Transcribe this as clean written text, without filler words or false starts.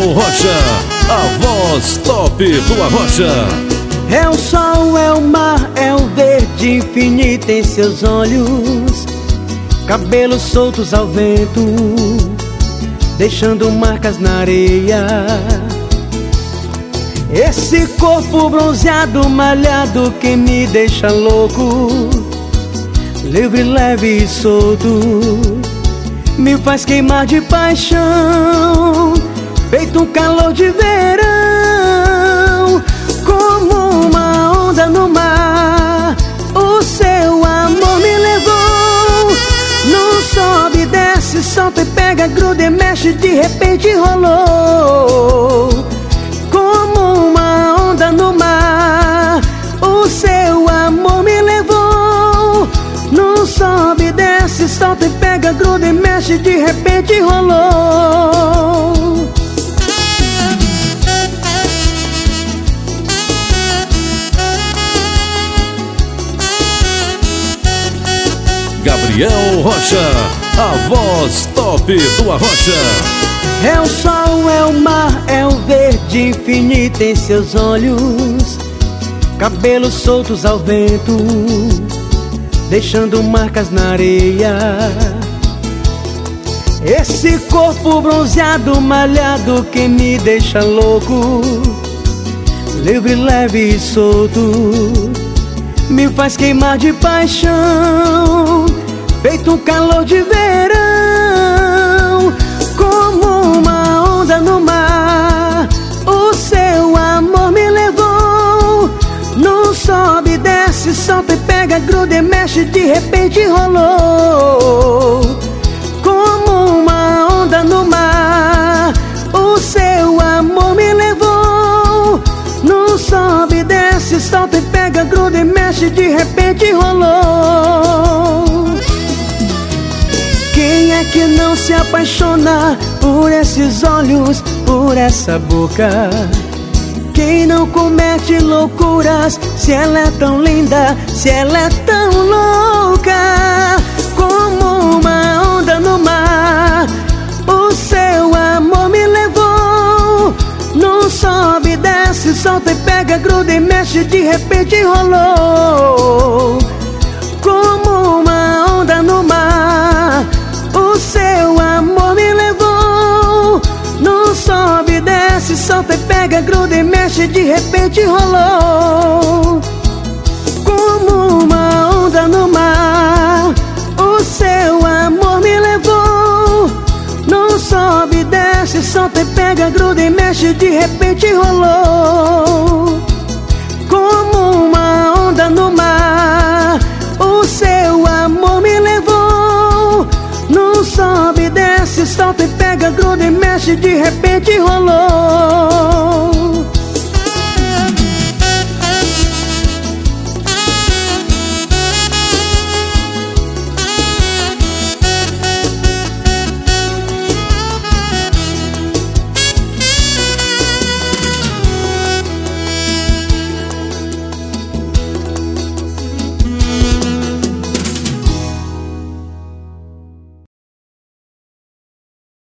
Rocha, a voz top do Arrocha. É o sol, é o mar, é o verde infinito em seus olhos, cabelos soltos ao vento, deixando marcas na areia. Esse corpo bronzeado, malhado, que me deixa louco, livre, leve e solto, me faz queimar de paixão, feito um calor de verão. Como uma onda no mar, o seu amor me levou. Não sobe, desce, solta e pega, gruda e mexe, de repente rolou. Como uma onda no mar, o seu amor me levou. Não sobe, desce, solta e pega, gruda e mexe, de repente rolou. Gabriel Rocha, a voz top do Arrocha. É o sol, é o mar, é o verde infinito em seus olhos, cabelos soltos ao vento, deixando marcas na areia. Esse corpo bronzeado, malhado, que me deixa louco, livre, leve e solto, me faz queimar de paixão, feito um calor de verão. Como uma onda no mar, o seu amor me levou. Não sobe, desce, solta e pega, gruda e mexe, de repente rolou. Como uma onda no mar, o seu amor me levou. Não sobe, desce, solta e pega, gruda e mexe, de repente rolou. Quem é que não se apaixona por esses olhos, por essa boca? Quem não comete loucuras, se ela é tão linda, se ela é tão louca? Como uma onda no mar, o seu amor me levou. Não sobe, desce, solta e pega, gruda e mexe, de repente rolou. Como uma onda no mar, o seu amor me levou. Não sobe, desce, solta e pega, gruda e mexe, de repente rolou. Como uma onda no mar, o seu amor me levou. Não sobe, desce, solta e pega, gruda e mexe, de repente rolou.